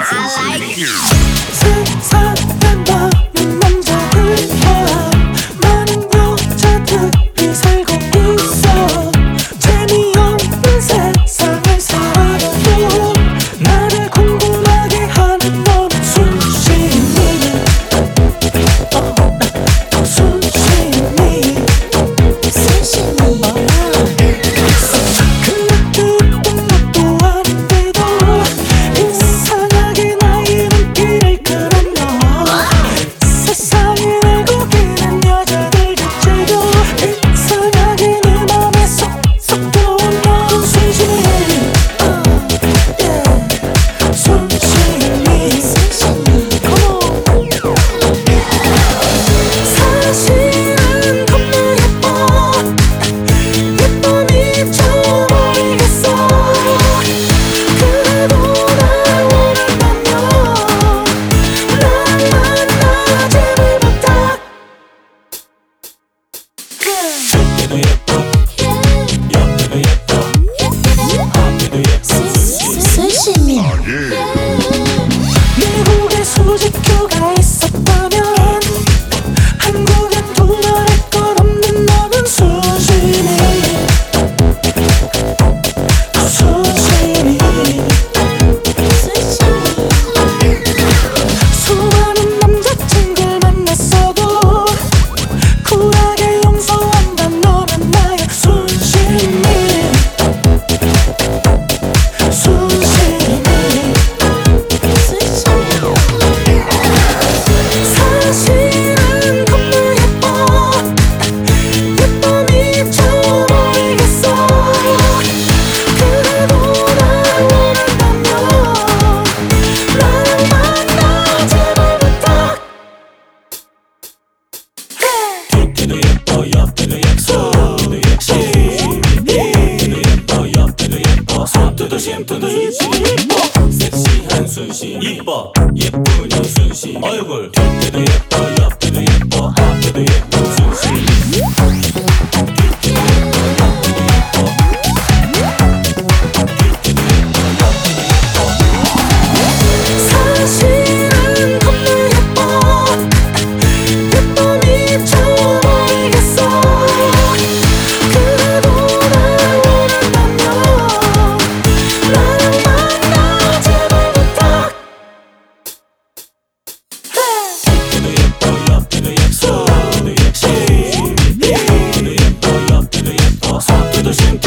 세상에 많은 남자들 많은 여자들이 살고 있어. 재미없는 세상을 살아도 나를 궁금하게 하는 너는 순심이 미국에 수직교가 있었다면 한국엔 두말할 것 없는 너는 순심이 수많은 남자친구를 만났어도 쿨하게 용서한단 너는 나의 순심이 섹시한 순심 이뻐 예쁘니 순심 얼굴 뒷에도 예뻐 옆에도 예뻐 앞에도 예쁜 순심 사실은 겁나 예뻐 예쁨이 쳐버리겠어. 그래도 날 원한다면 나랑 만나 제발 부탁. 뒷에도 예뻐 옆에도 예뻐 앞에도 예뻐 뒷에도 예뻐 옆에도 예뻐 앞에도 예뻐